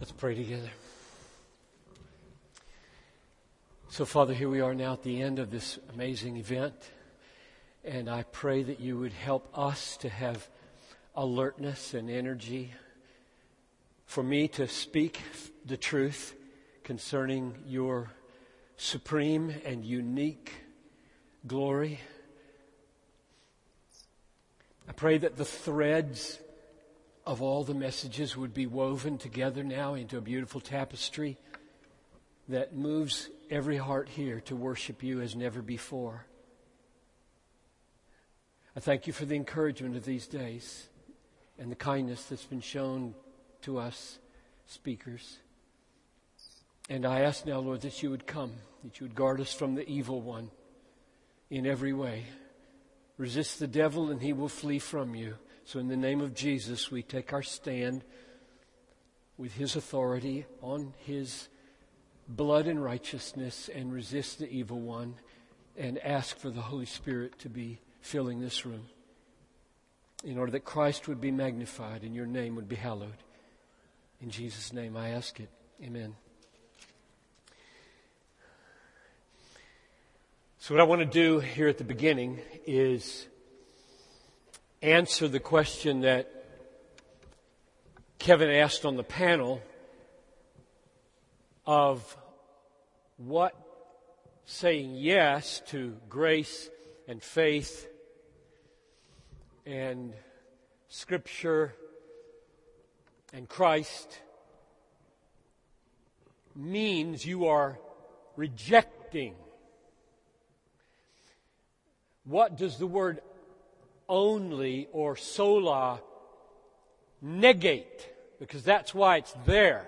Let's pray together. So, Father, here we are now at the end of this amazing event, and I pray that you would help us to have alertness and energy for me to speak the truth concerning your supreme and unique glory. I pray that the threads of all the messages would be woven together now into a beautiful tapestry that moves every heart here to worship you as never before. I thank you for the encouragement of these days and the kindness that's been shown to us speakers. And I ask now, Lord, that you would come, that you would guard us from the evil one in every way. Resist the devil and he will flee from you. So in the name of Jesus, we take our stand with his authority on his blood and righteousness and resist the evil one and ask for the Holy Spirit to be filling this room in order that Christ would be magnified and your name would be hallowed. In Jesus' name I ask it. Amen. So what I want to do here at the beginning is answer the question that Kevin asked on the panel of what saying yes to grace and faith and Scripture and Christ means you are rejecting. What does the word only or sola negate? Because that's why it's there.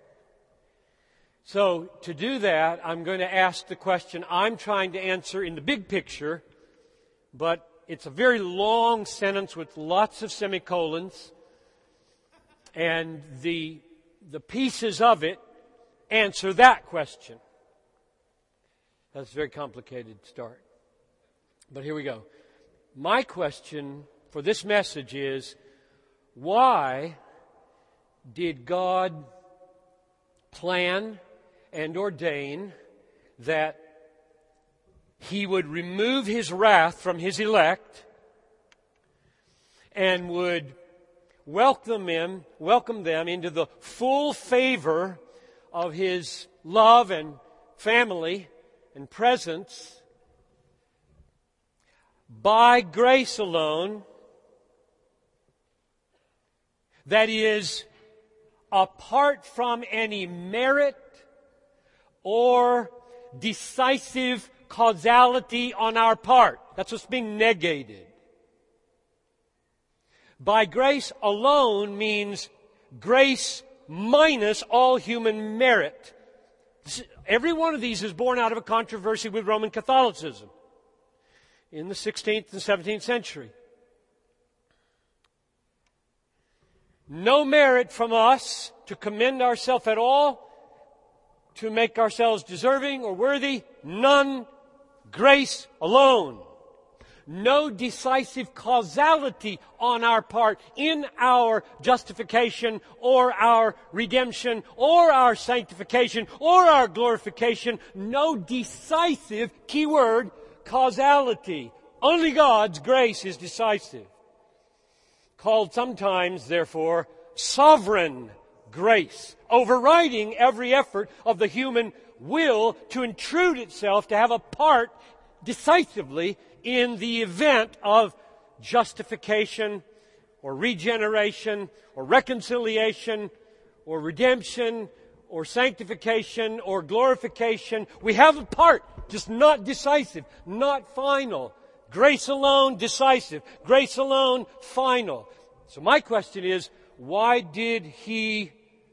So to do that, I'm going to ask the question I'm trying to answer in the big picture, but it's a very long sentence with lots of semicolons, and the pieces of it answer that question. That's a very complicated start. But here we go. My question for this message is, why did God plan and ordain that He would remove His wrath from His elect and would welcome them into the full favor of His love and family and presence by grace alone, that is, apart from any merit or decisive causality on our part? That's what's being negated. By grace alone means grace minus all human merit. Every one of these is born out of a controversy with Roman Catholicism in the 16th and 17th century. No merit from us to commend ourselves at all, to make ourselves deserving or worthy. None. Grace alone. No decisive causality on our part in our justification or our redemption or our sanctification or our glorification. No decisive, keyword, causality. Only God's grace is decisive. Called sometimes, therefore, sovereign grace, overriding every effort of the human will to intrude itself, to have a part decisively in the event of justification or regeneration or reconciliation or redemption or sanctification or glorification. We have a part, just not decisive, not final. Grace alone, decisive. Grace alone, final. So my question is, why did He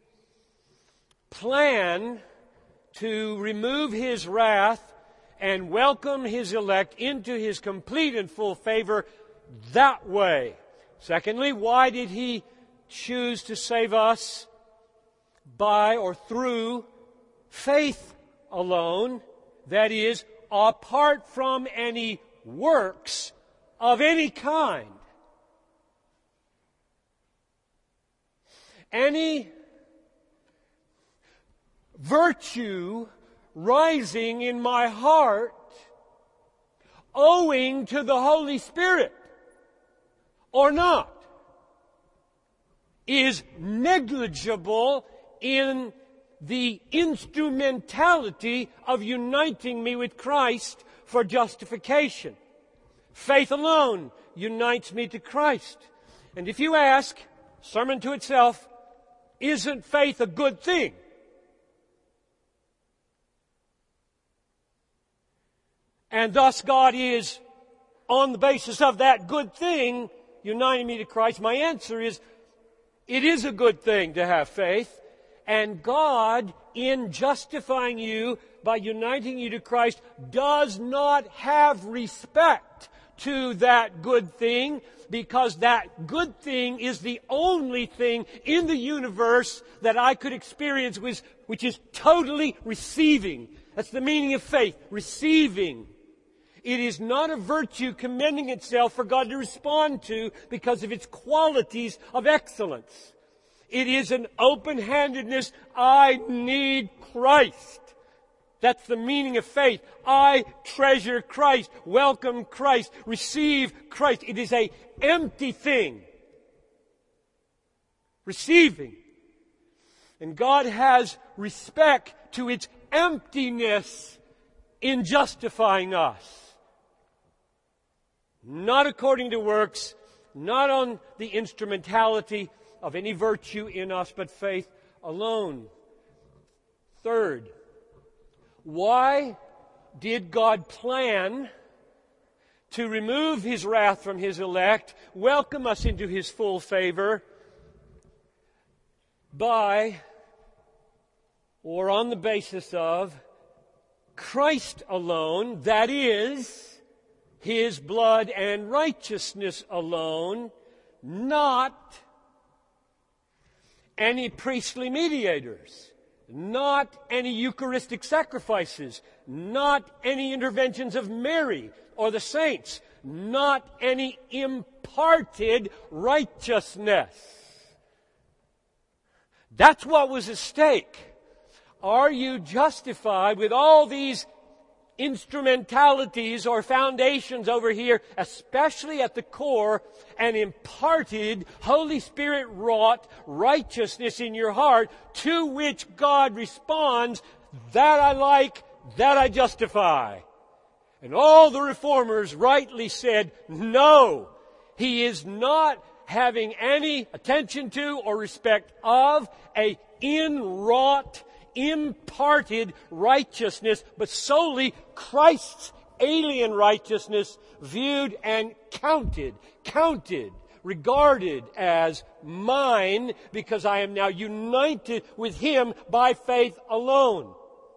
plan to remove His wrath and welcome His elect into His complete and full favor that way? Secondly, why did He choose to save us by or through faith alone? That is, apart from any works of any kind. Any virtue rising in my heart owing to the Holy Spirit or not is negligible in the instrumentality of uniting me with Christ for justification. Faith alone unites me to Christ. And if you ask, sermon to itself, isn't faith a good thing? And thus God is, on the basis of that good thing, uniting me to Christ. My answer is, it is a good thing to have faith. And God, in justifying you by uniting you to Christ, does not have respect to that good thing, because that good thing is the only thing in the universe that I could experience, which is totally receiving. That's the meaning of faith, receiving. It is not a virtue commending itself for God to respond to because of its qualities of excellence. It is an open-handedness. I need Christ. That's the meaning of faith. I treasure Christ, welcome Christ, receive Christ. It is an empty thing. Receiving. And God has respect to its emptiness in justifying us. Not according to works, not on the instrumentality of any virtue in us, but faith alone. Third, why did God plan to remove His wrath from His elect, welcome us into His full favor by, or on the basis of, Christ alone, that is, His blood and righteousness alone, not any priestly mediators, not any Eucharistic sacrifices, not any interventions of Mary or the saints, not any imparted righteousness. That's what was at stake. Are you justified with all these instrumentalities or foundations over here, especially at the core, and imparted Holy Spirit wrought righteousness in your heart, to which God responds, that I like, that I justify? And all the reformers rightly said, no, He is not having any attention to or respect of a inwrought, imparted righteousness, but solely Christ's alien righteousness, viewed and counted, regarded as mine, because I am now united with Him by faith alone.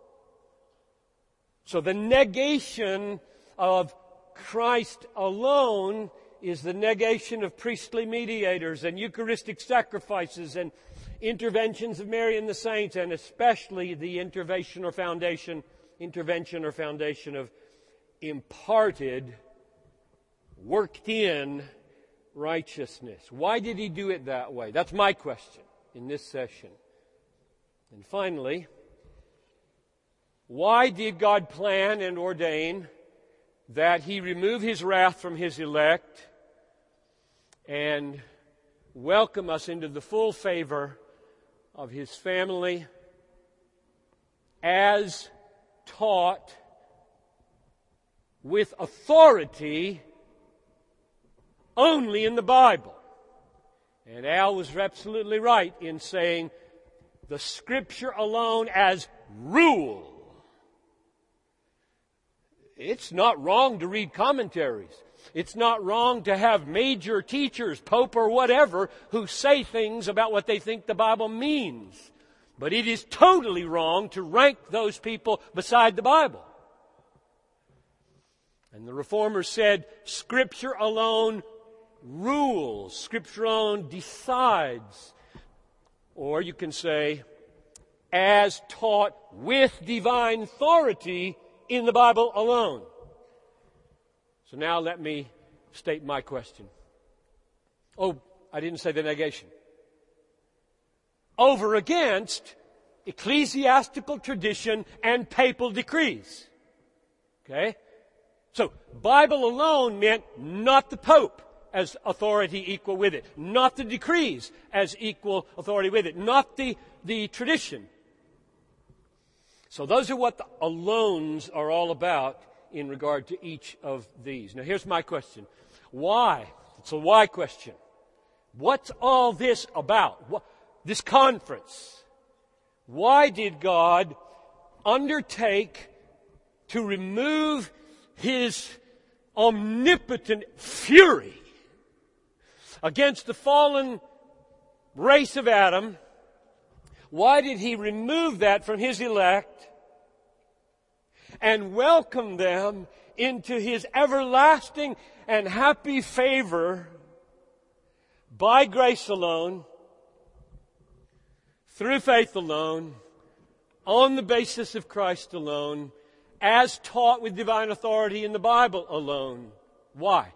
So the negation of Christ alone is the negation of priestly mediators and Eucharistic sacrifices and interventions of Mary and the saints, and especially the intervention or foundation of imparted, worked in righteousness. Why did He do it that way? That's my question in this session. And finally, why did God plan and ordain that He remove His wrath from His elect and welcome us into the full favor of His family as taught with authority only in the Bible? And Al was absolutely right in saying the Scripture alone as rule. It's not wrong to read commentaries. It's not wrong to have major teachers, Pope or whatever, who say things about what they think the Bible means. But it is totally wrong to rank those people beside the Bible. And the Reformers said, Scripture alone rules. Scripture alone decides. Or you can say, as taught with divine authority in the Bible alone. So now let me state my question. Oh, I didn't say the negation. Over against ecclesiastical tradition and papal decrees. Okay? So, Bible alone meant not the Pope as authority equal with it, not the decrees as equal authority with it, not the tradition. So those are what the alones are all about in regard to each of these. Now here's my question. Why? It's a why question. What's all this about? This conference? Why did God undertake to remove His omnipotent fury against the fallen race of Adam? Why did He remove that from His elect and welcome them into His everlasting and happy favor by grace alone, through faith alone, on the basis of Christ alone, as taught with divine authority in the Bible alone? Why?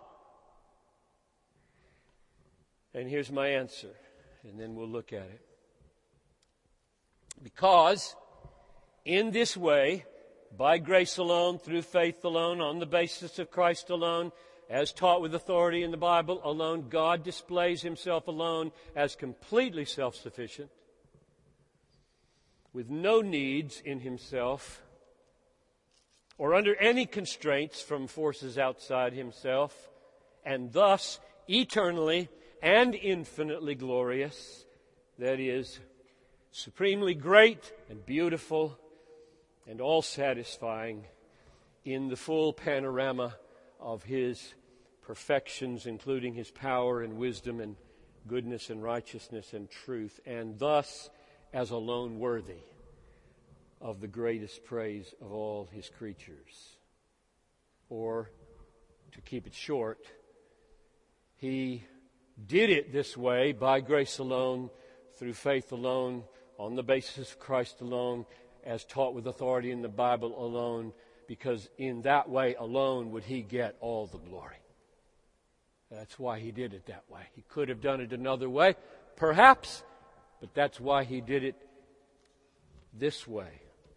And here's my answer, and then we'll look at it. Because in this way, by grace alone, through faith alone, on the basis of Christ alone, as taught with authority in the Bible alone, God displays Himself alone as completely self-sufficient, with no needs in Himself, or under any constraints from forces outside Himself, and thus eternally and infinitely glorious, that is, supremely great and beautiful and all-satisfying in the full panorama of His perfections, including His power and wisdom and goodness and righteousness and truth, and thus as alone worthy of the greatest praise of all His creatures. Or, to keep it short, He did it this way by grace alone, through faith alone, on the basis of Christ alone, as taught with authority in the Bible alone, because in that way alone would He get all the glory. That's why He did it that way. He could have done it another way, perhaps, but that's why He did it this way.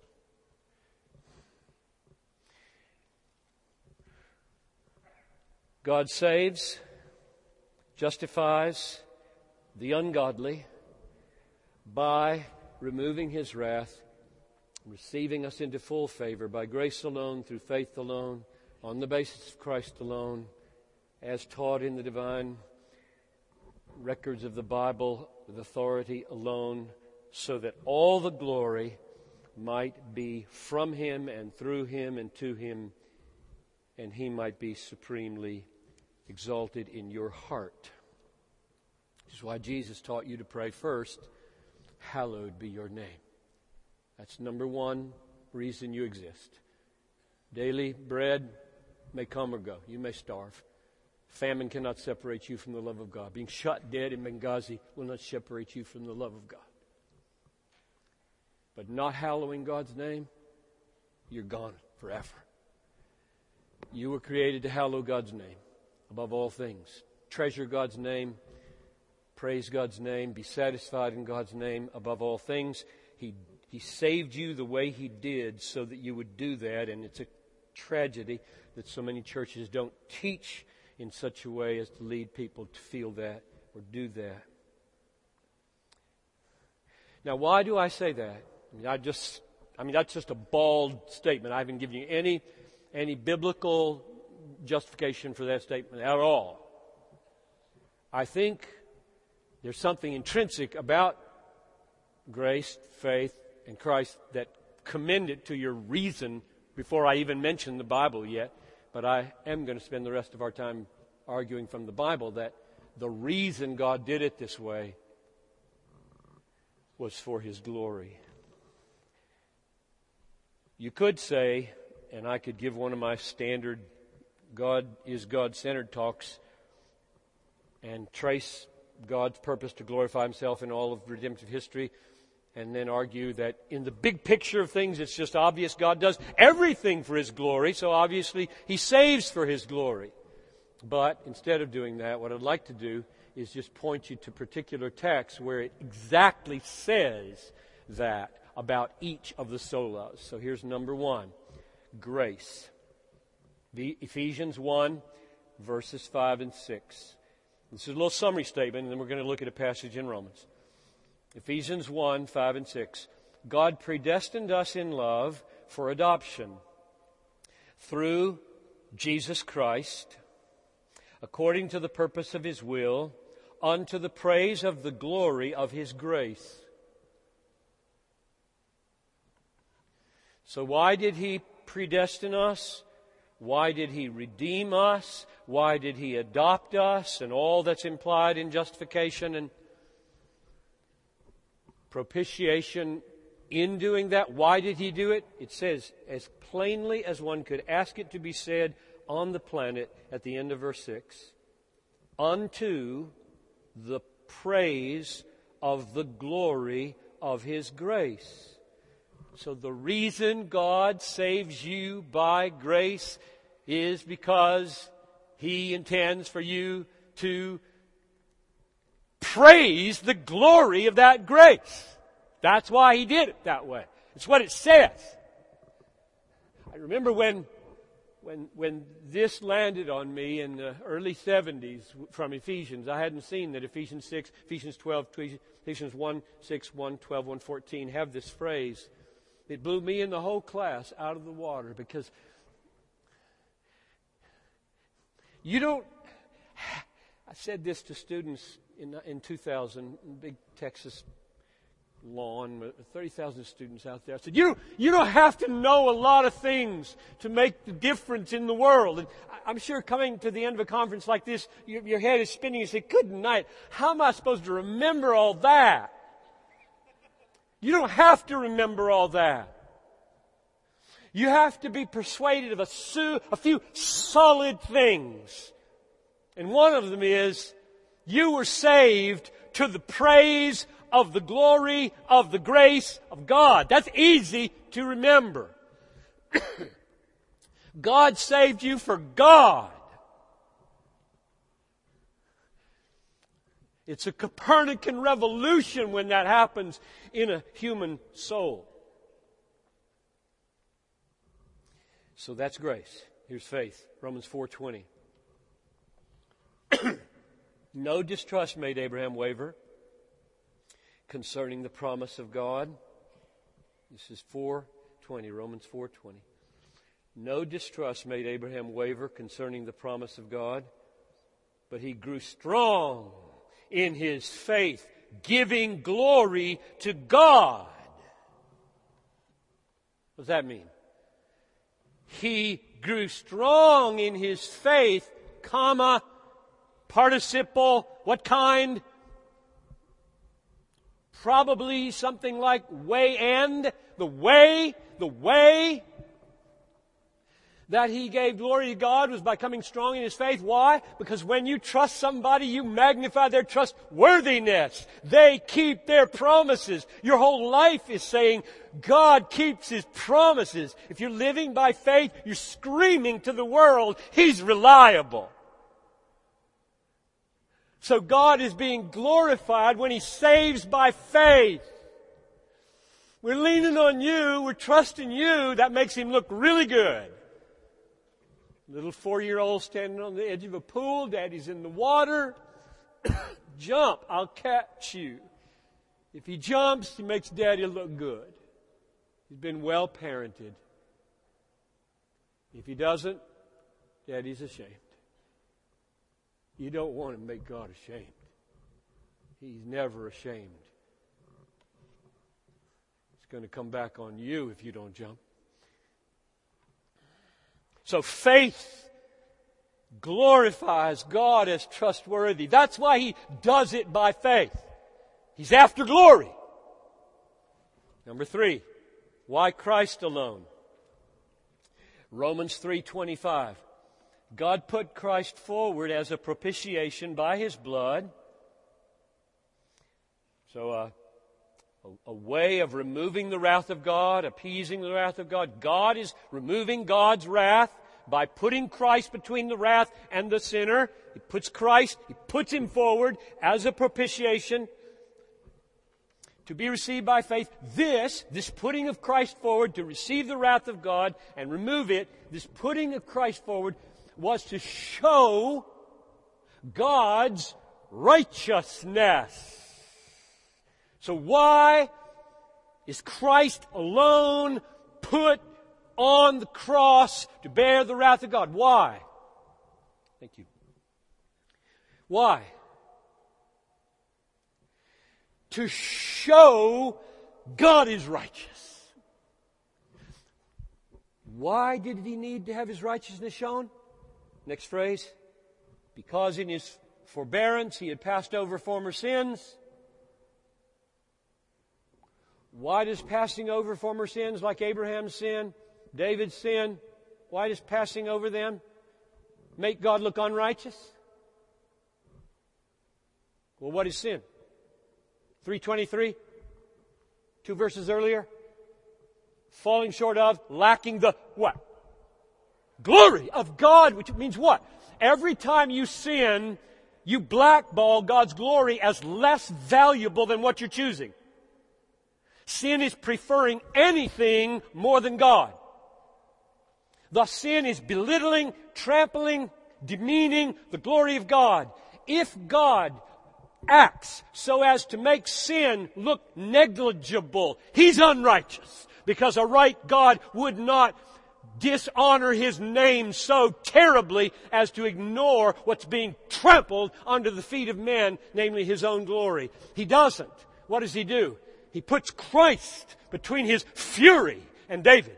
God saves, justifies the ungodly by removing His wrath, receiving us into full favor by grace alone, through faith alone, on the basis of Christ alone, as taught in the divine records of the Bible with authority alone, so that all the glory might be from Him and through Him and to Him, and He might be supremely exalted in your heart. Which is why Jesus taught you to pray first, hallowed be your name. That's number one reason you exist. Daily bread may come or go. You may starve. Famine cannot separate you from the love of God. Being shot dead in Benghazi will not separate you from the love of God. But not hallowing God's name, you're gone forever. You were created to hallow God's name above all things. Treasure God's name. Praise God's name. Be satisfied in God's name above all things. He saved you the way He did so that you would do that, and it's a tragedy that so many churches don't teach in such a way as to lead people to feel that or do that. Now, why do I say that? That's just a bald statement. I haven't given you any biblical justification for that statement at all. I think there's something intrinsic about grace, faith, and Christ that commend it to your reason before I even mention the Bible yet. But I am going to spend the rest of our time arguing from the Bible that the reason God did it this way was for His glory. You could say, and I could give one of my standard God is God-centered talks and trace God's purpose to glorify Himself in all of redemptive history, and then argue that in the big picture of things, it's just obvious God does everything for His glory, so obviously He saves for His glory. But instead of doing that, what I'd like to do is just point you to particular texts where it exactly says that about each of the solas. So here's number one, grace. Ephesians 1, verses 5 and 6. This is a little summary statement, and then we're going to look at a passage in Romans. Ephesians 1, 5 and 6. God predestined us in love for adoption through Jesus Christ, according to the purpose of His will, unto the praise of the glory of His grace. So why did He predestine us? Why did He redeem us? Why did He adopt us? And all that's implied in justification and propitiation. In doing that, why did He do it? It says as plainly as one could ask it to be said on the planet at the end of verse 6. Unto the praise of the glory of His grace. So the reason God saves you by grace is because He intends for you to praise the glory of that grace. That's why He did it that way. It's what it says. I remember when this landed on me in the early 70s from Ephesians. I hadn't seen that Ephesians 6, Ephesians 12, Ephesians 1, 6, 1, 12, 1, 14 have this phrase. It blew me and the whole class out of the water because you don't... I said this to students in 2000, big Texas lawn with 30,000 students out there. I said, you don't have to know a lot of things to make the difference in the world. And I'm sure coming to the end of a conference like this, your head is spinning. You say, good night. How am I supposed to remember all that? You don't have to remember all that. You have to be persuaded of a few solid things. And one of them is, you were saved to the praise of the glory of the grace of God. That's easy to remember. God saved you for God. It's a Copernican revolution when that happens in a human soul. So that's grace. Here's faith. Romans 4:20. No distrust made Abraham waver concerning the promise of God. This is 4:20, Romans 4:20. No distrust made Abraham waver concerning the promise of God, but he grew strong in his faith, giving glory to God. What does that mean? He grew strong in his faith, comma, participle, what kind? Probably something like way and, the way that he gave glory to God was by coming strong in his faith. Why? Because when you trust somebody, you magnify their trustworthiness. They keep their promises. Your whole life is saying, God keeps His promises. If you're living by faith, you're screaming to the world, He's reliable. So God is being glorified when He saves by faith. We're leaning on you, we're trusting you, that makes Him look really good. Little 4-year-old standing on the edge of a pool, Daddy's in the water. Jump, I'll catch you. If he jumps, he makes Daddy look good. He's been well parented. If he doesn't, Daddy's ashamed. You don't want to make God ashamed. He's never ashamed. It's going to come back on you if you don't jump. So faith glorifies God as trustworthy. That's why He does it by faith. He's after glory. Number 3, why Christ alone? Romans 3:25. God put Christ forward as a propitiation by His blood. So a way of removing the wrath of God, appeasing the wrath of God. God is removing God's wrath by putting Christ between the wrath and the sinner. He puts Him forward as a propitiation. to be received by faith. This putting of Christ forward to receive the wrath of God and remove it, this putting of Christ forward was to show God's righteousness. So why is Christ alone put on the cross to bear the wrath of God? Why? Thank you. Why? To show God is righteous. Why did he need to have his righteousness shown? Next phrase. Because in his forbearance he had passed over former sins. Why does passing over former sins like Abraham's sin, David's sin, why does passing over them make God look unrighteous? Well, what is sin? 3:23, 2 verses earlier. Falling short of, lacking the what? Glory of God, which means what? Every time you sin, you blackball God's glory as less valuable than what you're choosing. Sin is preferring anything more than God. Thus sin is belittling, trampling, demeaning the glory of God. If God acts so as to make sin look negligible, He's unrighteous, because a right God would not dishonor His name so terribly as to ignore what's being trampled under the feet of men, namely His own glory. He doesn't. What does He do? He puts Christ between His fury and David.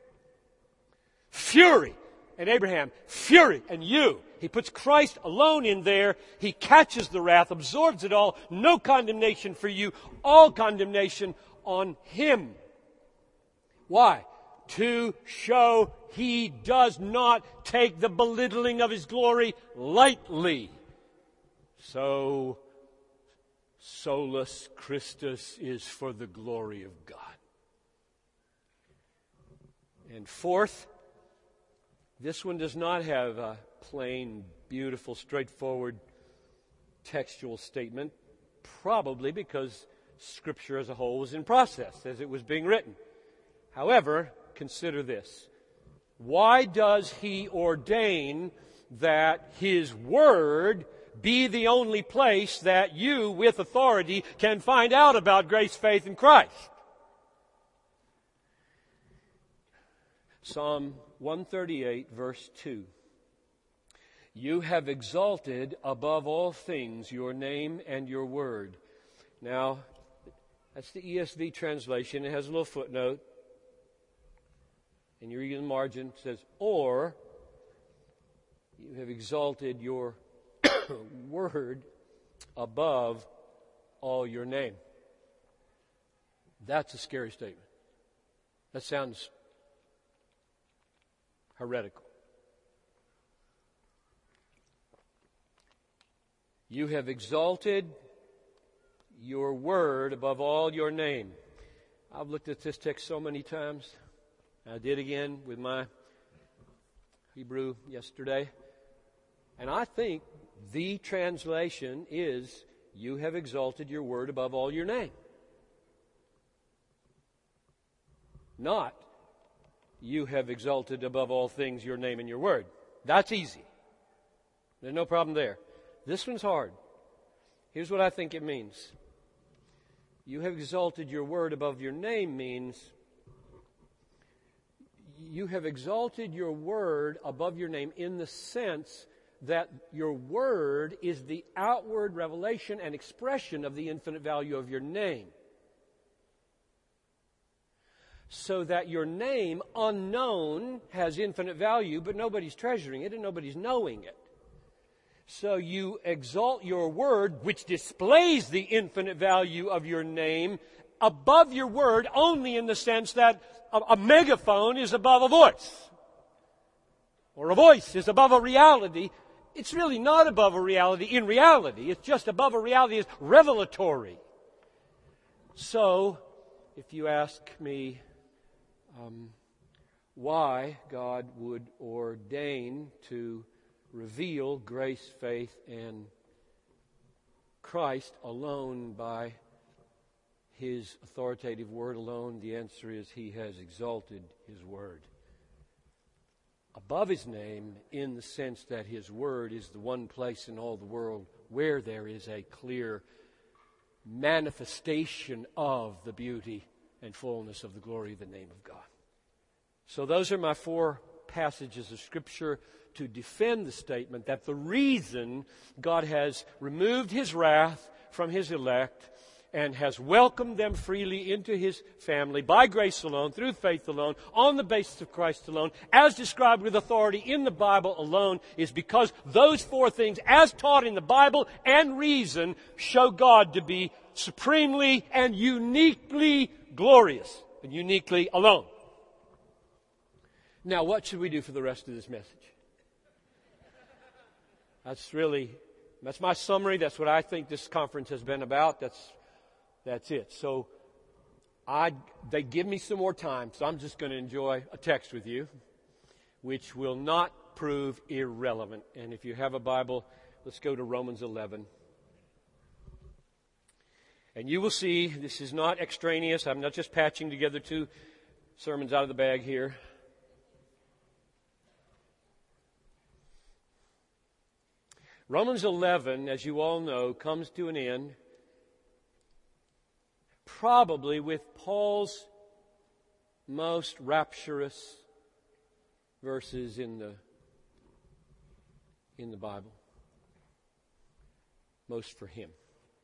Fury and Abraham. Fury and you. He puts Christ alone in there. He catches the wrath, absorbs it all. No condemnation for you. All condemnation on Him. Why? To show He does not take the belittling of His glory lightly. So, solus Christus is for the glory of God. And fourth, this one does not have a plain, beautiful, straightforward textual statement, probably because Scripture as a whole was in process as it was being written. However, consider this. Why does He ordain that His Word be the only place that you, with authority, can find out about grace, faith, and Christ? Psalm 138, verse 2. You have exalted above all things your name and your word. Now, that's the ESV translation. It has a little footnote. And you read in the margin, it says, or you have exalted your word above all your name. That's a scary statement. That sounds heretical. You have exalted your word above all your name. I've looked at this text so many times. I did again with my Hebrew yesterday. And I think the translation is, you have exalted your word above all your name. Not, you have exalted above all things your name and your word. That's easy. There's no problem there. This one's hard. Here's what I think it means. You have exalted your word above your name means you have exalted your word above your name in the sense that your word is the outward revelation and expression of the infinite value of your name. So that your name, unknown, has infinite value, but nobody's treasuring it and nobody's knowing it. So you exalt your word, which displays the infinite value of your name, above your word only in the sense that a megaphone is above a voice. Or a voice is above a reality. It's really not above a reality in reality. It's just above a reality as revelatory. So, if you ask me why God would ordain to reveal grace, faith, and Christ alone by His authoritative word alone? The answer is He has exalted His word above His name, in the sense that His word is the one place in all the world where there is a clear manifestation of the beauty and fullness of the glory of the name of God. So those are my 4 passages of Scripture to defend the statement that the reason God has removed His wrath from His elect and has welcomed them freely into His family by grace alone, through faith alone, on the basis of Christ alone, as described with authority in the Bible alone, is because those 4 things, as taught in the Bible and reason, show God to be supremely and uniquely glorious and uniquely alone. Now, what should we do for the rest of this message? That's my summary. That's what I think this conference has been about. That's it. So they give me some more time, so I'm just going to enjoy a text with you, which will not prove irrelevant. And if you have a Bible, let's go to Romans 11. And you will see this is not extraneous. I'm not just patching together 2 sermons out of the bag here. Romans 11, as you all know, comes to an end probably with Paul's most rapturous verses in the Bible. Most for him.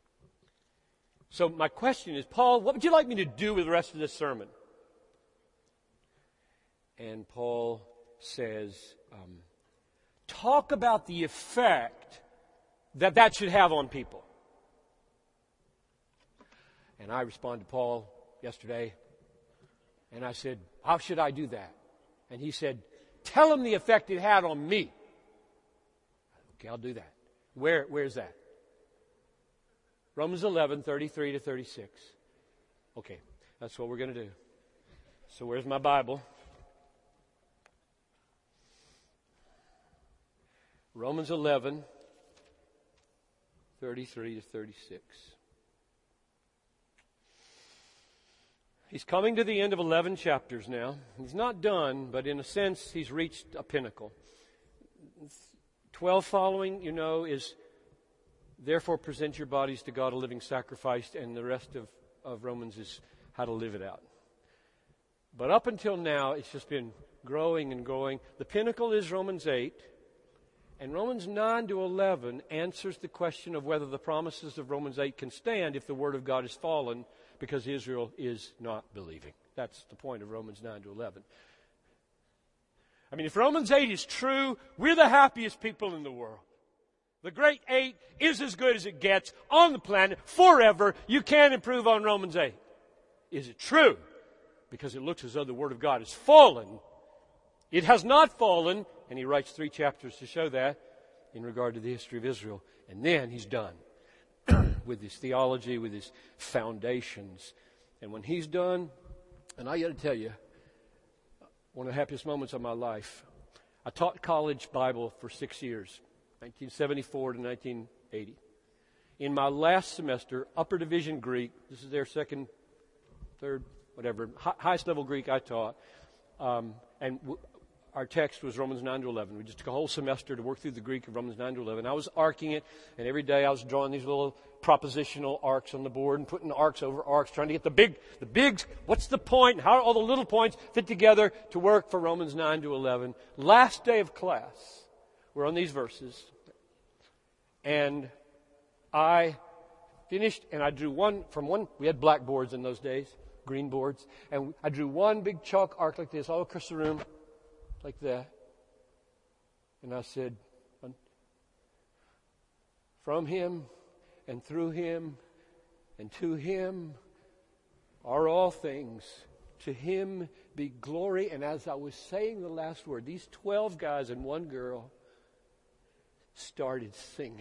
So my question is, Paul, what would you like me to do with the rest of this sermon? And Paul says, talk about the effect that should have on people. And I responded to Paul yesterday, and I said, how should I do that? And he said, tell him the effect it had on me. Okay, I'll do that. Where's that? Romans 11, 33 to 36. Okay, that's what we're going to do. So where's my Bible? Romans 11, 33 to 36. He's coming to the end of 11 chapters now. He's not done, but in a sense, he's reached a pinnacle. 12 following, is therefore present your bodies to God a living sacrifice, and the rest of Romans is how to live it out. But up until now, it's just been growing and growing. The pinnacle is Romans 8. And Romans 9 to 11 answers the question of whether the promises of Romans 8 can stand if the Word of God is fallen, because Israel is not believing. That's the point of Romans 9 to 11. I mean, if Romans 8 is true, we're the happiest people in the world. The great 8 is as good as it gets on the planet forever. You can't improve on Romans 8. Is it true? Because it looks as though the Word of God has fallen. It has not fallen. And he writes 3 chapters to show that in regard to the history of Israel. And then he's done with his theology, with his foundations. And when he's done, and I got to tell you, one of the happiest moments of my life, I taught college Bible for 6 years, 1974 to 1980. In my last semester, upper division Greek, this is their second, third, whatever, highest level Greek I taught, our text was Romans 9 to 11. We just took a whole semester to work through the Greek of Romans 9 to 11. I was arcing it, and every day I was drawing these little propositional arcs on the board and putting arcs over arcs, trying to get the big, what's the point, and how all the little points fit together to work for Romans 9 to 11. Last day of class, we're on these verses, and I finished, and I drew one, we had blackboards in those days, green boards, and I drew one big chalk arc like this all across the room, like that. And I said, from him and through him and to him are all things. To him be glory. And as I was saying the last word, these 12 guys and one girl started singing.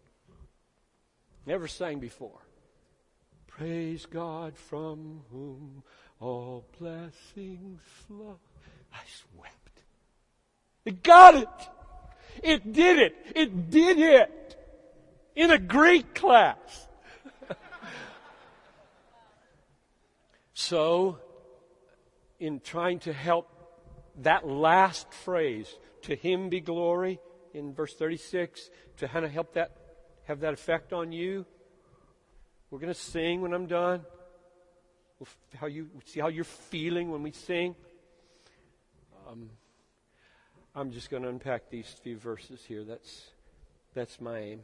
Never sang before. Praise God from whom all blessings flow. I swept. It got it. It did it. It did it. In a Greek class. So, in trying to help that last phrase, to Him be glory, in verse 36, to kind of help that have that effect on you, we're going to sing when I'm done. See how you're feeling when we sing. I'm just going to unpack these few verses here. That's my aim.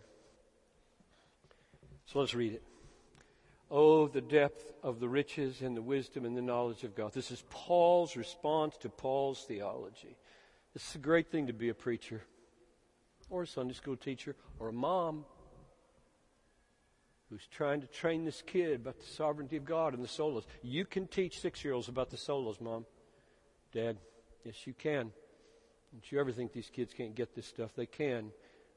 So let's read it. Oh, the depth of the riches and the wisdom and the knowledge of God. This is Paul's response to Paul's theology. It's a great thing to be a preacher, or a Sunday school teacher, or a mom who's trying to train this kid about the sovereignty of God and the solas. You can teach 6-year-olds about the solas, Mom, Dad. Yes, you can. Don't you ever think these kids can't get this stuff. They can.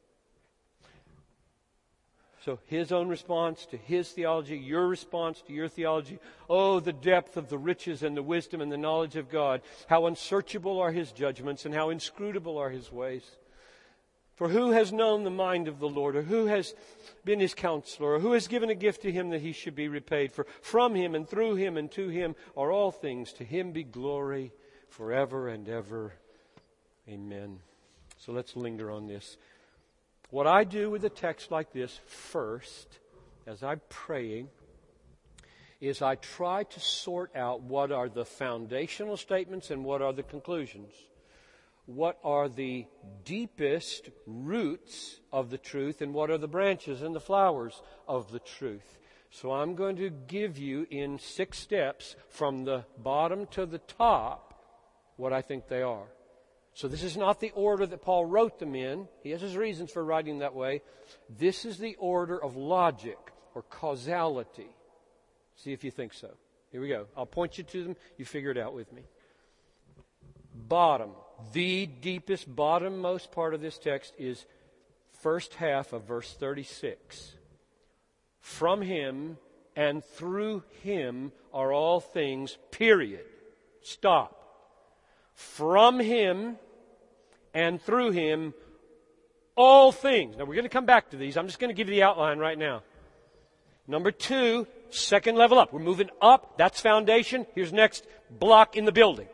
So his own response to his theology, your response to your theology. Oh, the depth of the riches and the wisdom and the knowledge of God. How unsearchable are His judgments and how inscrutable are His ways. For who has known the mind of the Lord, or who has been His counselor, or who has given a gift to Him that He should be repaid? For from Him and through Him and to Him are all things. To Him be glory forever and ever. Amen. So let's linger on this. What I do with a text like this first, as I'm praying, is I try to sort out what are the foundational statements and what are the conclusions. What are the deepest roots of the truth and what are the branches and the flowers of the truth. So I'm going to give you in 6 steps from the bottom to the top what I think they are. So this is not the order that Paul wrote them in. He has his reasons for writing that way. This is the order of logic or causality. See if you think so. Here we go. I'll point you to them. You figure it out with me. Bottom. The deepest, bottommost part of this text is first half of verse 36. From Him and through Him are all things, period. Stop. From Him and through Him, all things. Now we're going to come back to these. I'm just going to give you the outline right now. Number 2, second level up. We're moving up. That's foundation. Here's next block in the building.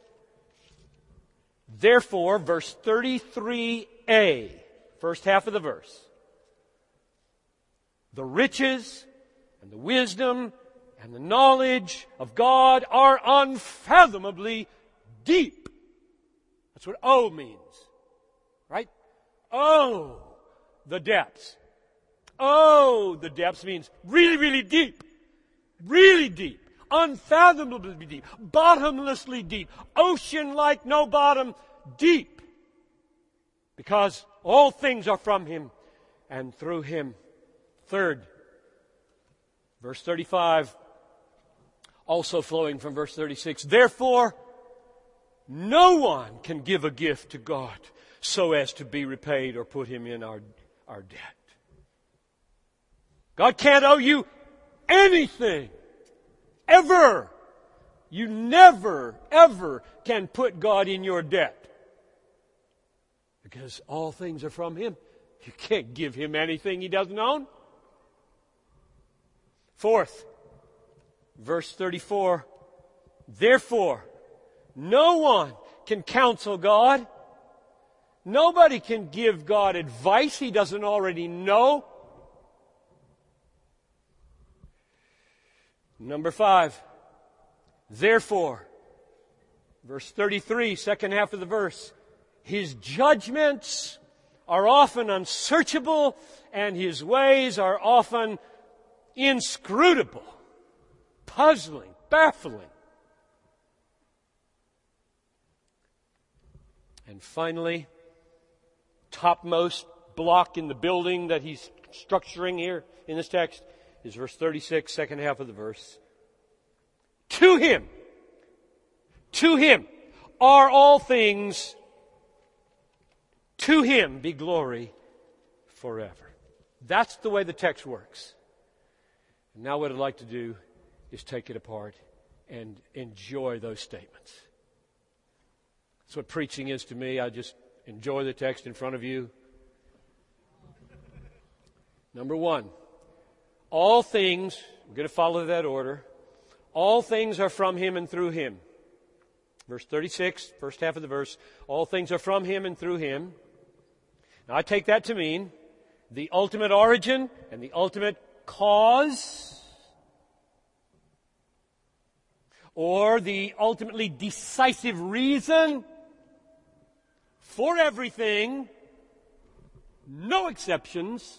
Therefore, verse 33a, first half of the verse. The riches and the wisdom and the knowledge of God are unfathomably deep. That's what O means. Right? Oh, the depths. Oh, the depths means really, really deep. Really deep. Unfathomably deep. Bottomlessly deep. Ocean-like, no bottom, deep. Because all things are from Him and through Him. Third, verse 35, also flowing from verse 36. Therefore, no one can give a gift to God so as to be repaid or put Him in our debt. God can't owe you anything. Ever. You never, ever can put God in your debt. Because all things are from Him. You can't give Him anything He doesn't own. Fourth, verse 34. Therefore, no one can counsel God. Nobody can give God advice He doesn't already know. Number 5. Therefore, verse 33, second half of the verse. His judgments are often unsearchable and His ways are often inscrutable, puzzling, baffling. And finally, topmost block in the building that he's structuring here in this text is verse 36, second half of the verse. To Him are all things, to Him be glory forever. That's the way the text works. And now what I'd like to do is take it apart and enjoy those statements. That's what preaching is to me. I just enjoy the text in front of you. Number 1, all things, we're going to follow that order. All things are from Him and through Him. Verse 36, first half of the verse, all things are from Him and through Him. Now I take that to mean the ultimate origin and the ultimate cause, or the ultimately decisive reason for everything, no exceptions,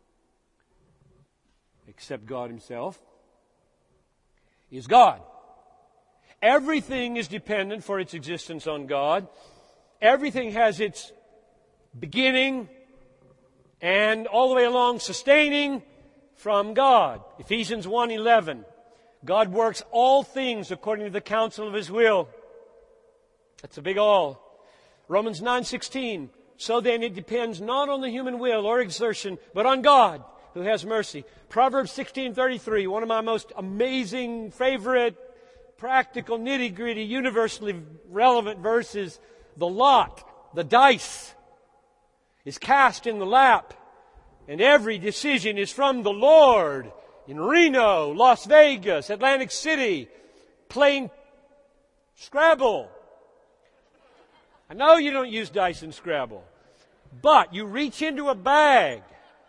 except God Himself, is God. Everything is dependent for its existence on God. Everything has its beginning and all the way along sustaining from God. Ephesians 1:11. God works all things according to the counsel of His will. That's a big all. Romans 9:16. So then it depends not on the human will or exertion, but on God who has mercy. Proverbs 16:33, one of my most amazing, favorite, practical, nitty-gritty, universally relevant verses. The lot, the dice, is cast in the lap, and every decision is from the Lord. In Reno, Las Vegas, Atlantic City, playing Scrabble. I know you don't use dice in Scrabble, but you reach into a bag.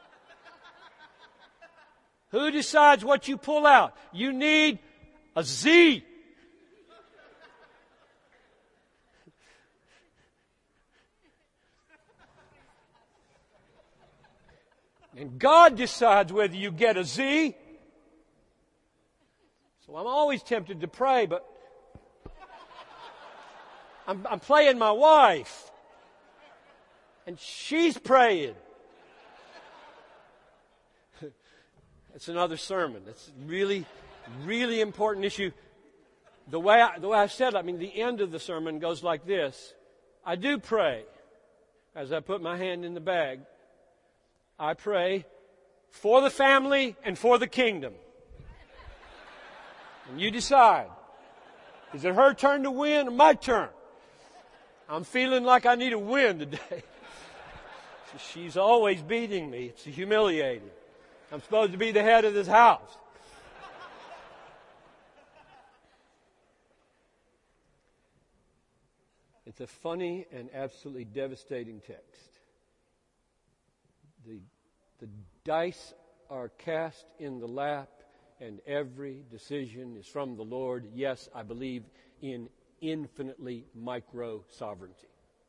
Who decides what you pull out? You need a Z. And God decides whether you get a Z. So I'm always tempted to pray, but I'm playing my wife. And she's praying. It's another sermon. It's really, really important issue. The way I said it, I mean, the end of the sermon goes like this. I do pray. As I put my hand in the bag, I pray for the family and for the kingdom. And you decide. Is it her turn to win or my turn? I'm feeling like I need a win today. She's always beating me. It's humiliating. I'm supposed to be the head of this house. It's a funny and absolutely devastating text. The dice are cast in the lap, and every decision is from the Lord. Yes, I believe in infinitely micro-sovereignty.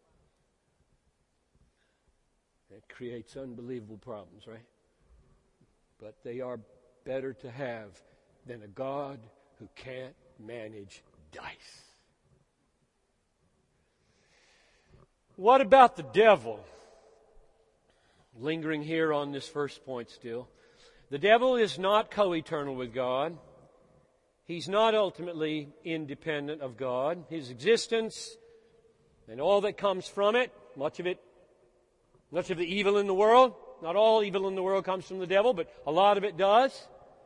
It creates unbelievable problems, right? But they are better to have than a God who can't manage dice. What about the devil? Lingering here on this first point still. The devil is not co-eternal with God. He's not ultimately independent of God. His existence and all that comes from it, much of the evil in the world, not all evil in the world comes from the devil, but a lot of it does,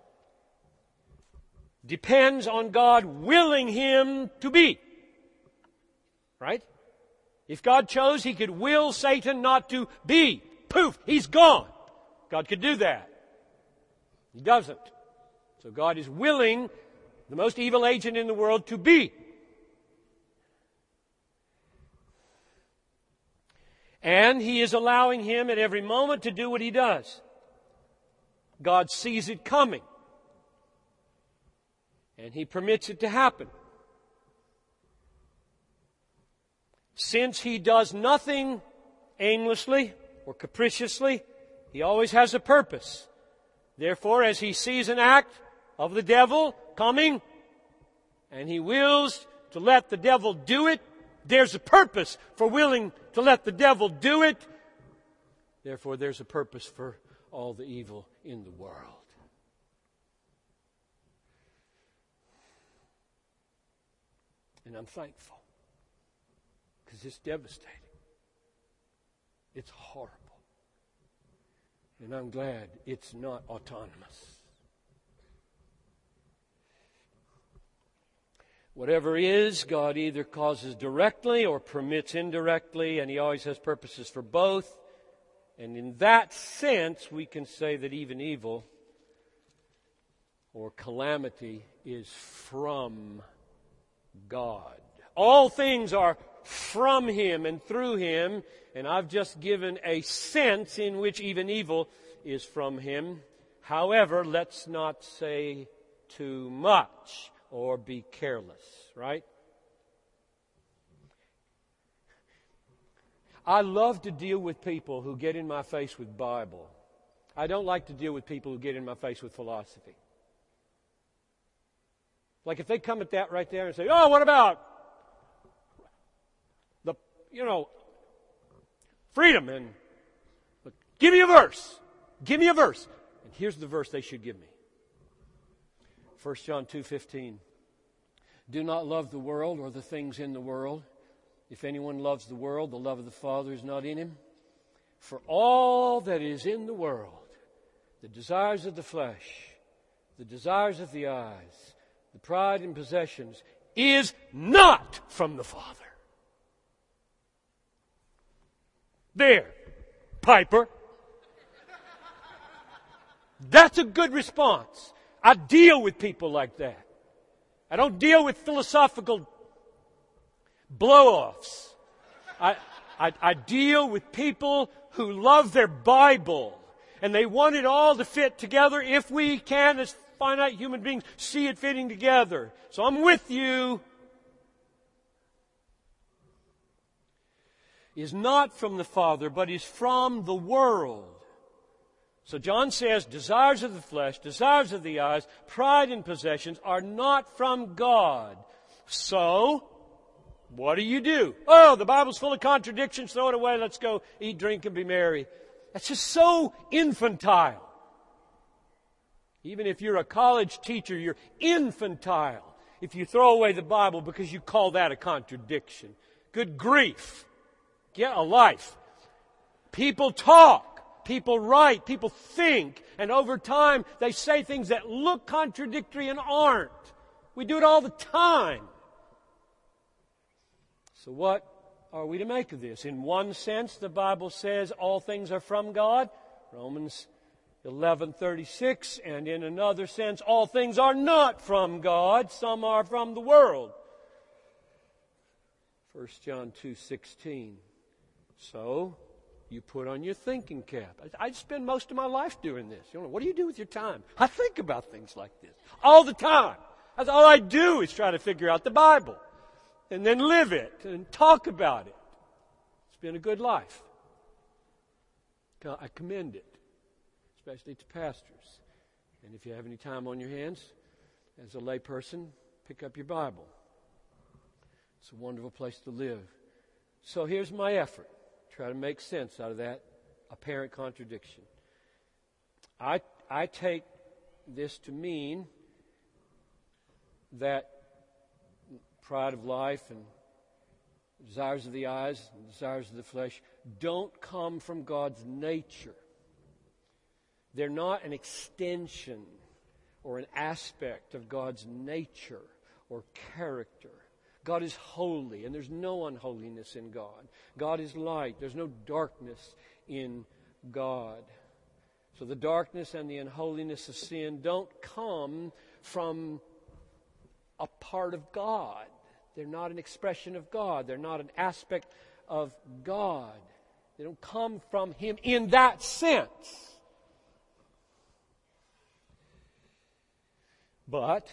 depends on God willing him to be. Right? If God chose, He could will Satan not to be. Poof, he's gone. God could do that. He doesn't. So God is willing the most evil agent in the world to be. And He is allowing him at every moment to do what he does. God sees it coming. And He permits it to happen. Since He does nothing aimlessly or capriciously, He always has a purpose. Therefore, as He sees an act of the devil coming, and He wills to let the devil do it, there's a purpose for willing to let the devil do it. Therefore, there's a purpose for all the evil in the world. And I'm thankful, because it's devastating. It's horrible. And I'm glad it's not autonomous. Whatever is, God either causes directly or permits indirectly, and He always has purposes for both. And in that sense, we can say that even evil, or calamity is from God. All things are from Him and through Him, and I've just given a sense in which even evil is from Him. However, let's not say too much or be careless, right? I love to deal with people who get in my face with Bible. I don't like to deal with people who get in my face with philosophy. Like if they come at that right there and say, oh, what about the, freedom? And look, give me a verse. Give me a verse. And here's the verse they should give me. 1 John 2:15. Do not love the world or the things in the world. If anyone loves the world, the love of the Father is not in him. For all that is in the world, the desires of the flesh, the desires of the eyes, the pride in possessions, is not from the Father. There, Piper. That's a good response. I deal with people like that. I don't deal with philosophical blow-offs. I deal with people who love their Bible, and they want it all to fit together if we can, as finite human beings, see it fitting together. So I'm with you. Is not from the Father, but is from the world. So John says, desires of the flesh, desires of the eyes, pride in possessions are not from God. So, what do? Oh, the Bible's full of contradictions, throw it away, let's go eat, drink, and be merry. That's just so infantile. Even if you're a college teacher, you're infantile if you throw away the Bible because you call that a contradiction. Good grief. Get a life. People talk. People write, people think, and over time they say things that look contradictory and aren't. We do it all the time. So what are we to make of this? In one sense, the Bible says all things are from God, Romans 11:36, and in another sense, all things are not from God, some are from the world. 1 John 2:16. So, you put on your thinking cap. I spend most of my life doing this. What do you do with your time? I think about things like this all the time. That's all I do is try to figure out the Bible and then live it and talk about it. It's been a good life. I commend it, especially to pastors. And if you have any time on your hands, as a lay person, pick up your Bible. It's a wonderful place to live. So here's my effort. Try to make sense out of that apparent contradiction. I take this to mean that pride of life and desires of the eyes and desires of the flesh don't come from God's nature. They're not an extension or an aspect of God's nature or character. God is holy, and there's no unholiness in God. God is light. There's no darkness in God. So the darkness and the unholiness of sin don't come from a part of God. They're not an expression of God. They're not an aspect of God. They don't come from Him in that sense. But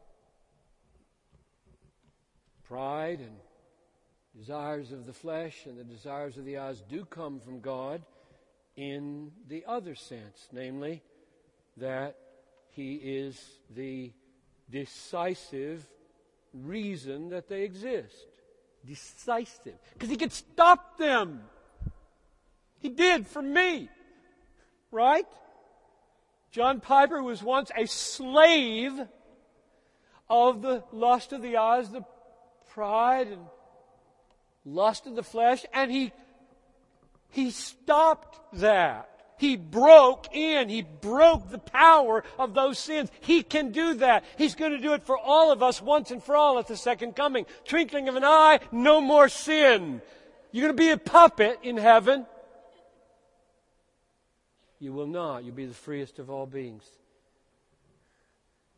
pride and desires of the flesh and the desires of the eyes do come from God in the other sense, namely that He is the decisive reason that they exist. Decisive. Because He could stop them. He did for me. Right? John Piper was once a slave of the lust of the eyes, the pride and lust of the flesh, and he stopped that. He broke in. He broke the power of those sins. He can do that. He's going to do it for all of us once and for all at the second coming. Twinkling of an eye, no more sin. You're going to be a puppet in heaven. You will not. You'll be the freest of all beings.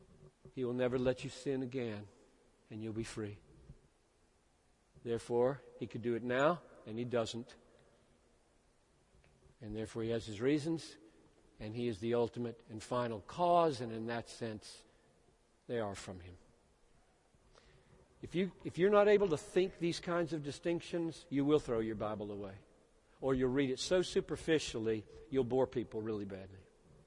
He will never let you sin again, and you'll be free. Therefore, He could do it now, and He doesn't. And therefore, He has His reasons, and He is the ultimate and final cause, and in that sense, they are from Him. If you're not able to think these kinds of distinctions, you will throw your Bible away. Or you'll read it so superficially, you'll bore people really badly.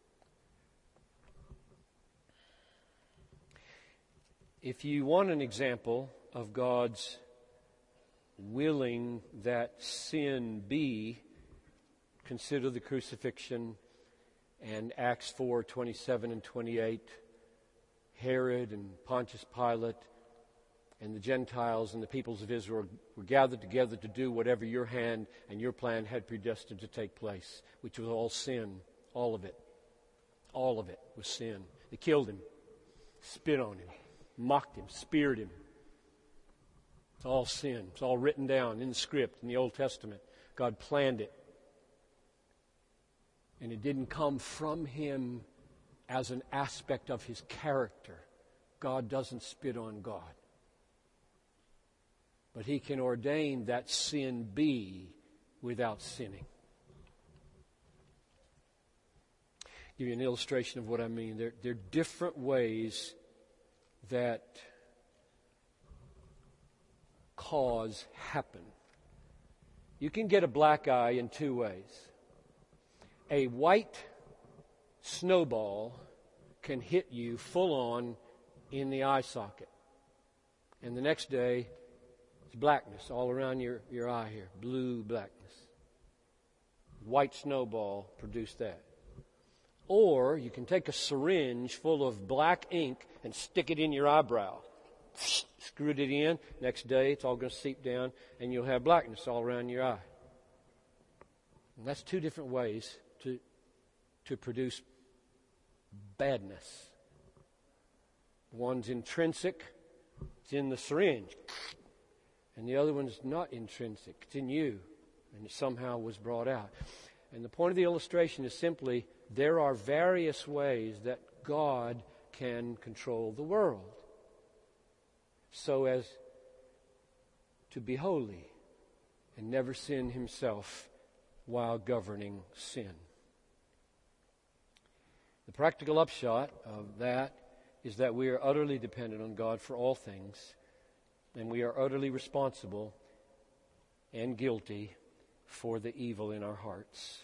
If you want an example of God's willing that sin be, consider the crucifixion and Acts 4:27 and 28. Herod and Pontius Pilate and the Gentiles and the peoples of Israel were gathered together to do whatever your hand and your plan had predestined to take place, which was all sin, all of it. All of it was sin. They killed Him, spit on Him, mocked Him, speared Him. It's all sin. It's all written down in the script in the Old Testament. God planned it. And it didn't come from Him as an aspect of His character. God doesn't spit on God. But He can ordain that sin be without sinning. I'll give you an illustration of what I mean. There are different ways that cause happen. You can get a black eye in two ways. A white snowball can hit you full on in the eye socket. And the next day, it's blackness all around your eye here. Blue blackness. White snowball produced that. Or you can take a syringe full of black ink and stick it in your eyebrow. Screwed it in. Next day, it's all going to seep down, and you'll have blackness all around your eye. And that's two different ways to produce badness. One's intrinsic. It's in the syringe. And the other one's not intrinsic. It's in you. And it somehow was brought out. And the point of the illustration is simply there are various ways that God can control the world so as to be holy and never sin Himself while governing sin. The practical upshot of that is that we are utterly dependent on God for all things, and we are utterly responsible and guilty for the evil in our hearts.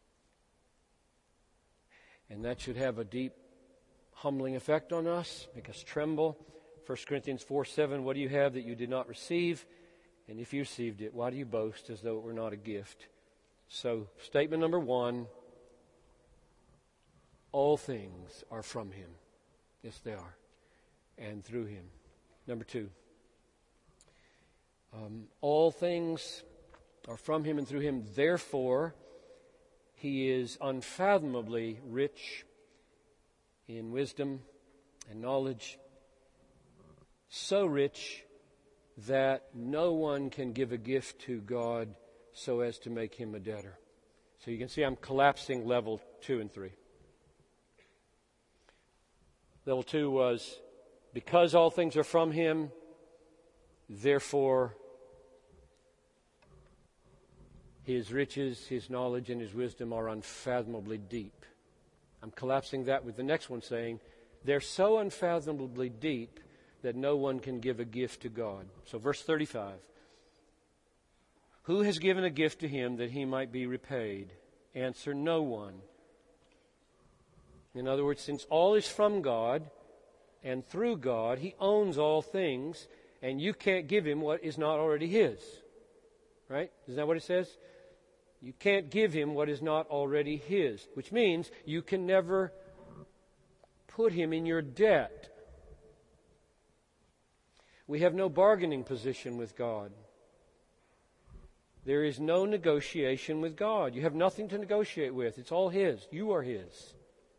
And that should have a deep, humbling effect on us, make us tremble. 1 Corinthians 4:7, what do you have that you did not receive? And if you received it, why do you boast as though it were not a gift? So, statement number one, all things are from Him. Yes, they are. And through Him. Number two, all things are from Him and through Him. Therefore, He is unfathomably rich in wisdom and knowledge. So rich that no one can give a gift to God so as to make Him a debtor. So you can see I'm collapsing level 2 and 3. Level 2 was, because all things are from Him, therefore His riches, His knowledge, and His wisdom are unfathomably deep. I'm collapsing that with the next one saying, they're so unfathomably deep that no one can give a gift to God. So verse 35. Who has given a gift to Him that He might be repaid? Answer, no one. In other words, since all is from God and through God, He owns all things, and you can't give Him what is not already His. Right? Isn't that what it says? You can't give Him what is not already His, which means you can never put Him in your debt. We have no bargaining position with God. There is no negotiation with God. You have nothing to negotiate with. It's all His. You are His.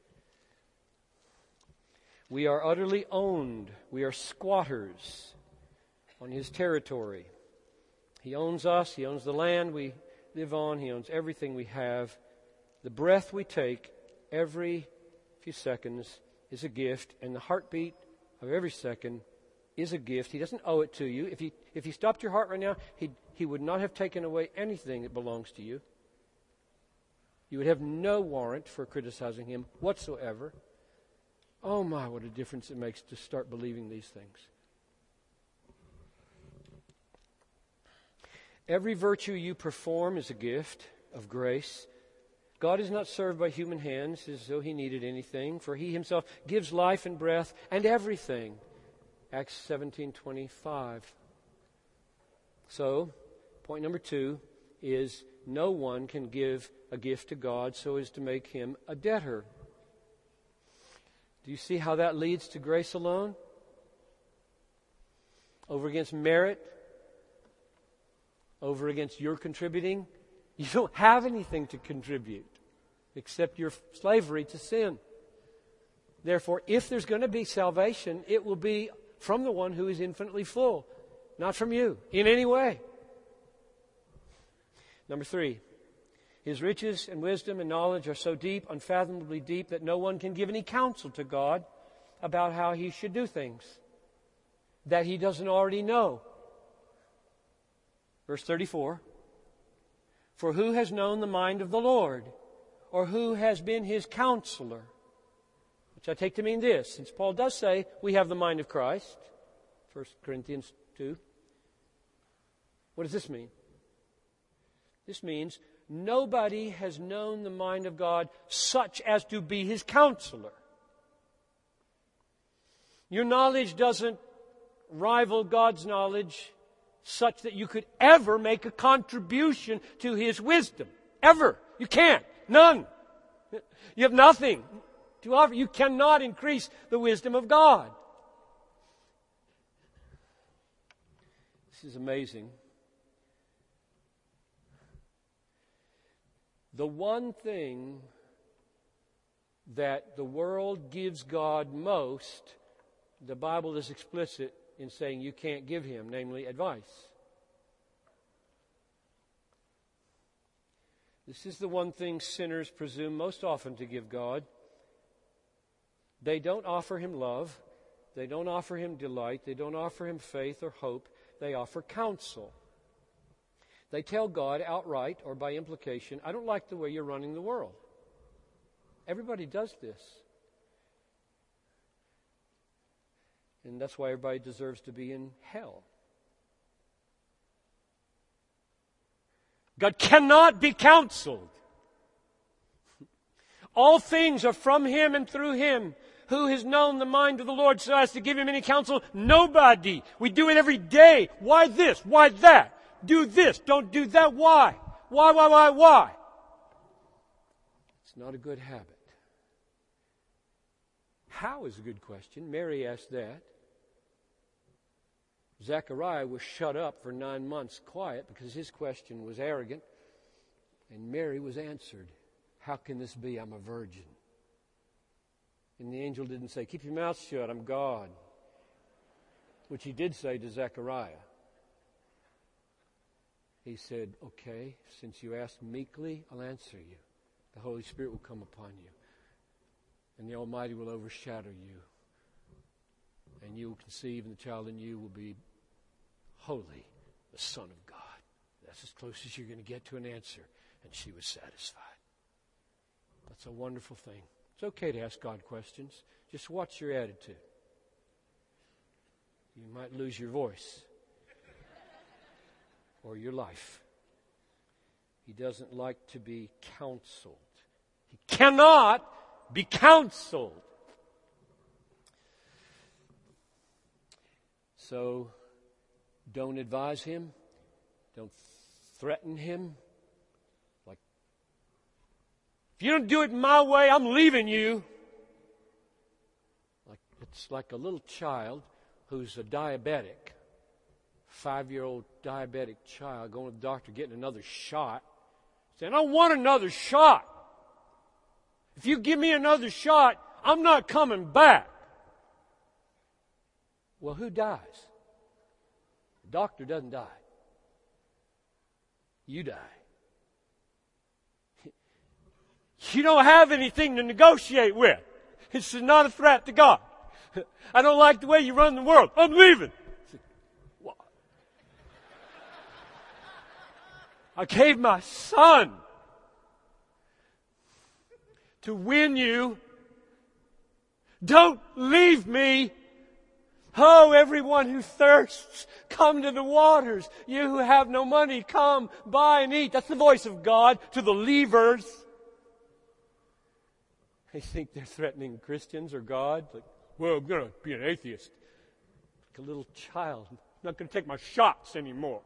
We are utterly owned. We are squatters on His territory. He owns us. He owns the land we live on. He owns everything we have. The breath we take every few seconds is a gift, and the heartbeat of every second is a gift. He doesn't owe it to you. If he stopped your heart right now, he would not have taken away anything that belongs to you. You would have no warrant for criticizing Him whatsoever. Oh my, what a difference it makes to start believing these things. Every virtue you perform is a gift of grace. God is not served by human hands as though He needed anything, for He Himself gives life and breath and everything. Acts 17:25. So, point number 2 is no one can give a gift to God so as to make Him a debtor. Do you see how that leads to grace alone? Over against merit? Over against your contributing? You don't have anything to contribute except your slavery to sin. Therefore, if there's going to be salvation, it will be from the one who is infinitely full, not from you in any way. Number 3, His riches and wisdom and knowledge are so deep, unfathomably deep, that no one can give any counsel to God about how He should do things that He doesn't already know. Verse 34, for who has known the mind of the Lord, or who has been His counselor? Which I take to mean this, since Paul does say we have the mind of Christ, 1 Corinthians 2. What does this mean? This means nobody has known the mind of God such as to be His counselor. Your knowledge doesn't rival God's knowledge such that you could ever make a contribution to His wisdom. Ever. You can't. None. You have nothing to offer. You cannot increase the wisdom of God. This is amazing. The one thing that the world gives God most, the Bible is explicit in saying you can't give Him, namely advice. This is the one thing sinners presume most often to give God. They don't offer Him love. They don't offer Him delight. They don't offer Him faith or hope. They offer counsel. They tell God outright or by implication, I don't like the way you're running the world. Everybody does this. And that's why everybody deserves to be in hell. God cannot be counseled. All things are from Him and through Him. Who has known the mind of the Lord so as to give Him any counsel? Nobody. We do it every day. Why this? Why that? Do this. Don't do that. Why? Why? It's not a good habit. How is a good question. Mary asked that. Zechariah was shut up for 9 months quiet because his question was arrogant. And Mary was answered. How can this be? I'm a virgin. And the angel didn't say, keep your mouth shut, I'm God. Which he did say to Zechariah. He said, okay, since you asked meekly, I'll answer you. The Holy Spirit will come upon you. And the Almighty will overshadow you. And you will conceive, and the child in you will be holy, the Son of God. That's as close as you're going to get to an answer. And she was satisfied. That's a wonderful thing. It's okay to ask God questions. Just watch your attitude. You might lose your voice. Or your life. He doesn't like to be counseled. He cannot be counseled. So, don't advise Him. Don't threaten Him. Like, if you don't do it my way, I'm leaving you. It's like a little child who's a diabetic. 5-year-old diabetic child going to the doctor getting another shot. Saying, I don't want another shot. If you give me another shot, I'm not coming back. Well, who dies? The doctor doesn't die. You die. You don't have anything to negotiate with. This is not a threat to God. I don't like the way you run the world. I'm leaving. What? I gave my son to win you. Don't leave me. Oh, everyone who thirsts, come to the waters. You who have no money, come, buy and eat. That's the voice of God to the leavers. They think they're threatening Christians or God. Like, well, I'm going to be an atheist. Like a little child. I'm not going to take my shots anymore.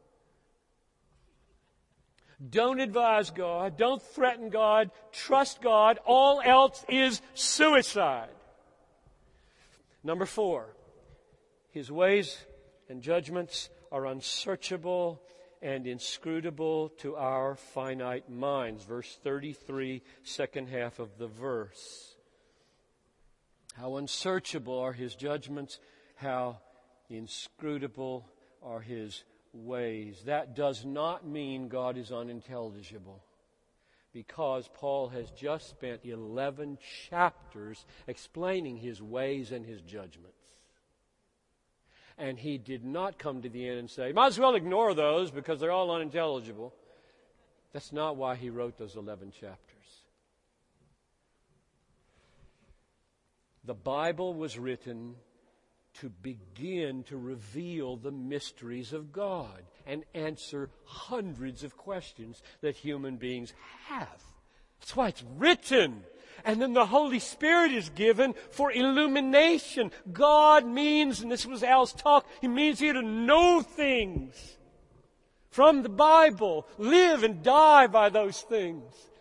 Don't advise God. Don't threaten God. Trust God. All else is suicide. Number 4. His ways and judgments are unsearchable and inscrutable to our finite minds. Verse 33, second half of the verse. How unsearchable are His judgments, how inscrutable are His ways. That does not mean God is unintelligible, because Paul has just spent 11 chapters explaining His ways and His judgments. And he did not come to the end and say, might as well ignore those because they're all unintelligible. That's not why he wrote those 11 chapters. The Bible was written to begin to reveal the mysteries of God and answer hundreds of questions that human beings have. That's why it's written. And then the Holy Spirit is given for illumination. God means, and this was Al's talk, He means here to know things from the Bible. Live and die by those things.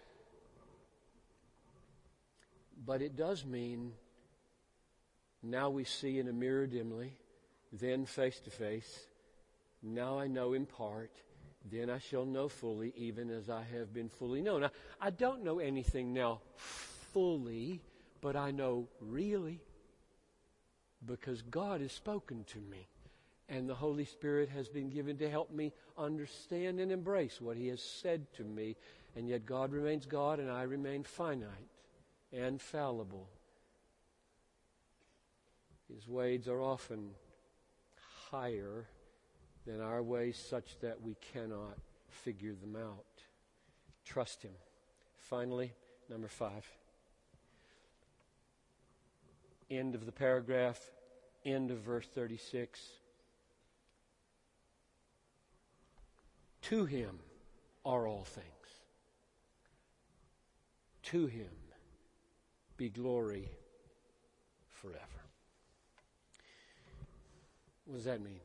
But it does mean now we see in a mirror dimly, then face to face. Now I know in part, then I shall know fully, even as I have been fully known. Now, I don't know anything now fully, but I know really, because God has spoken to me, and the Holy Spirit has been given to help me understand and embrace what He has said to me. And yet God remains God, and I remain finite and fallible. His ways are often higher than our ways, such that we cannot figure them out. Trust Him. Finally, number 5. End of the paragraph, end of verse 36. To Him are all things. To Him be glory forever. What does that mean?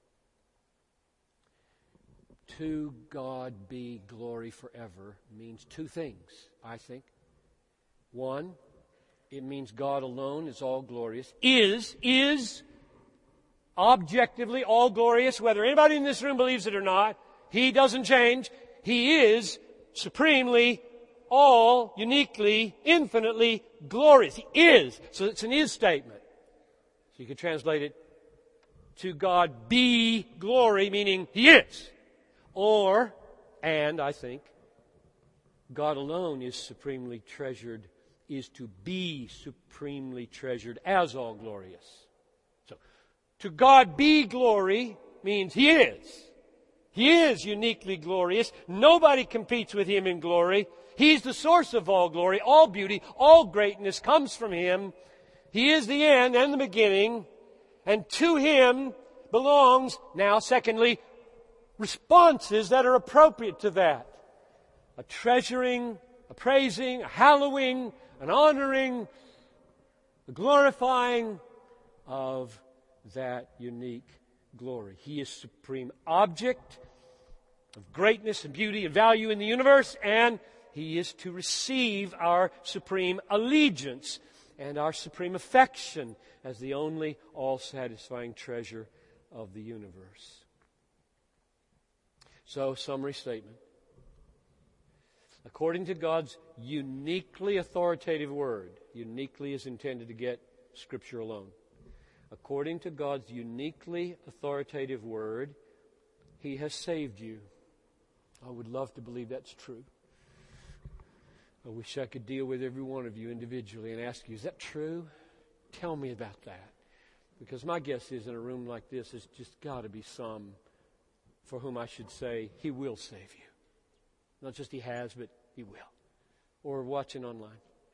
To God be glory forever means 2 things, I think. 1, it means God alone is all glorious. Is objectively all glorious, whether anybody in this room believes it or not. He doesn't change. He is supremely, all, uniquely, infinitely glorious. He is. So it's an is statement. So you could translate it, to God be glory, meaning He is. Or, and I think, God alone is supremely treasured, is to be supremely treasured as all glorious. So, to God be glory means He is. He is uniquely glorious. Nobody competes with Him in glory. He's the source of all glory, all beauty, all greatness comes from Him. He is the end and the beginning. And to Him belongs, now secondly, responses that are appropriate to that. A treasuring, a praising, a hallowing, an honoring, a glorifying of that unique glory. He is supreme object of greatness and beauty and value in the universe, and He is to receive our supreme allegiance and our supreme affection as the only all-satisfying treasure of the universe. So, summary statement. According to God's uniquely authoritative Word, uniquely is intended to get Scripture alone. According to God's uniquely authoritative Word, He has saved you. I would love to believe that's true. I wish I could deal with every one of you individually and ask you, is that true? Tell me about that. Because my guess is in a room like this, there's just got to be some for whom I should say, He will save you. Not just He has, but He will. Or watching online.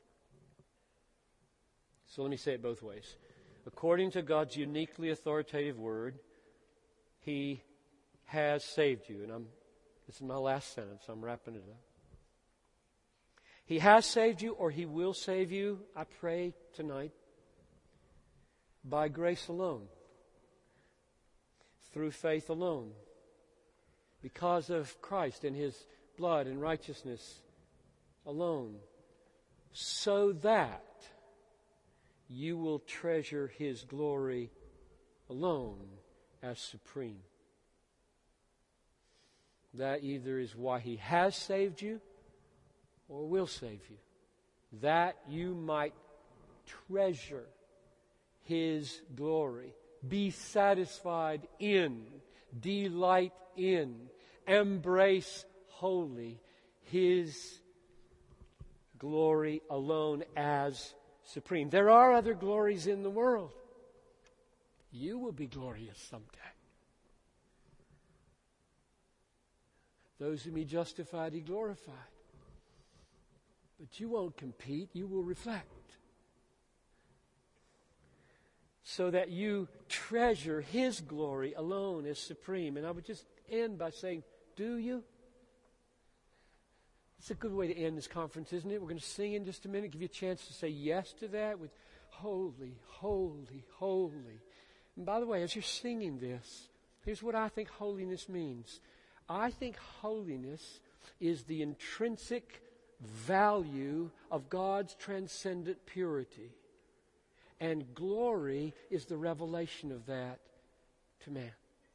So let me say it both ways. According to God's uniquely authoritative Word, He has saved you. And this is my last sentence. I'm wrapping it up. He has saved you, or He will save you, I pray tonight, by grace alone, through faith alone, because of Christ and His blood and righteousness alone, so that you will treasure His glory alone as supreme. That either is why He has saved you or will save you, that you might treasure His glory, be satisfied in, delight in, embrace wholly His glory alone as supreme. There are other glories in the world. You will be glorious someday. Those whom He justified, He glorified. But you won't compete, you will reflect. So that you treasure His glory alone as supreme. And I would just end by saying, do you? It's a good way to end this conference, isn't it? We're going to sing in just a minute, give you a chance to say yes to that with holy, holy, holy. And by the way, as you're singing this, here's what I think holiness means. I think holiness is the intrinsic value of God's transcendent purity. And glory is the revelation of that to man.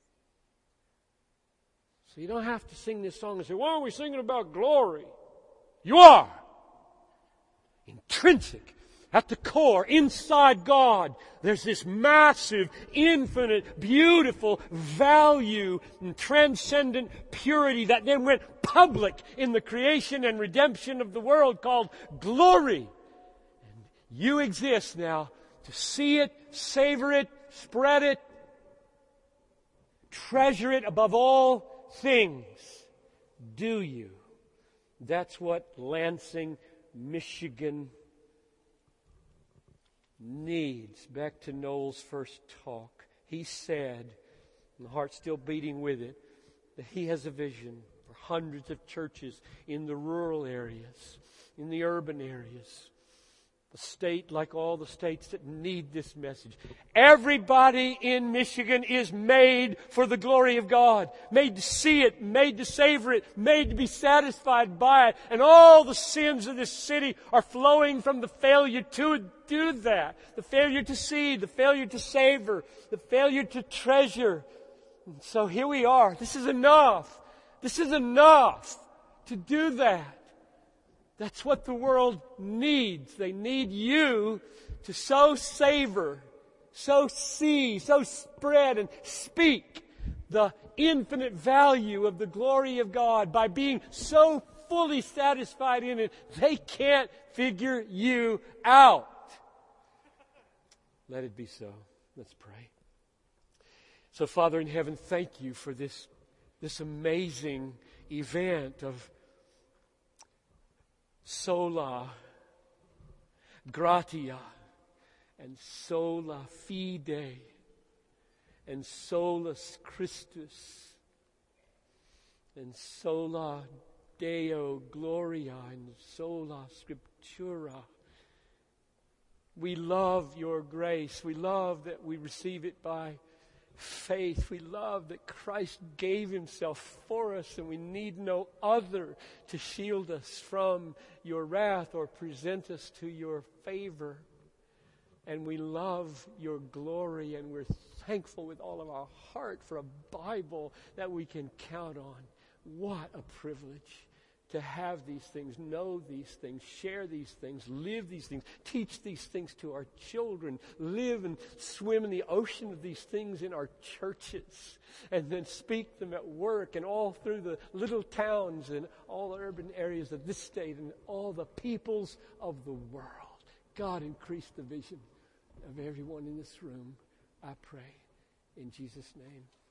So you don't have to sing this song and say, why are we singing about glory? You are. Intrinsic. At the core, inside God, there's this massive, infinite, beautiful value and transcendent purity that then went public in the creation and redemption of the world called glory. And you exist now to see it, savor it, spread it, treasure it above all things. Do you? That's what Lansing, Michigan needs. Back to Noel's first talk. He said, and the heart's still beating with it, that he has a vision for hundreds of churches in the rural areas, in the urban areas, a state like all the states that need this message. Everybody in Michigan is made for the glory of God. Made to see it, made to savor it, made to be satisfied by it. And all the sins of this city are flowing from the failure to do that. The failure to see, the failure to savor, the failure to treasure. And so here we are. This is enough. This is enough to do that. That's what the world needs. They need you to so savor, so see, so spread and speak the infinite value of the glory of God by being so fully satisfied in it, they can't figure you out. Let it be so. Let's pray. So, Father in heaven, thank you for this amazing event of sola gratia and sola fide and solus Christus and sola Deo gloria and sola scriptura. We love your grace. We love that we receive it by faith. We love that Christ gave himself for us, and we need no other to shield us from your wrath or present us to your favor. And we love your glory, and we're thankful with all of our heart for a Bible that we can count on. What a privilege to have these things, know these things, share these things, live these things, teach these things to our children, live and swim in the ocean of these things in our churches, and then speak them at work and all through the little towns and all the urban areas of this state and all the peoples of the world. God, increase the vision of everyone in this room, I pray. In Jesus' name.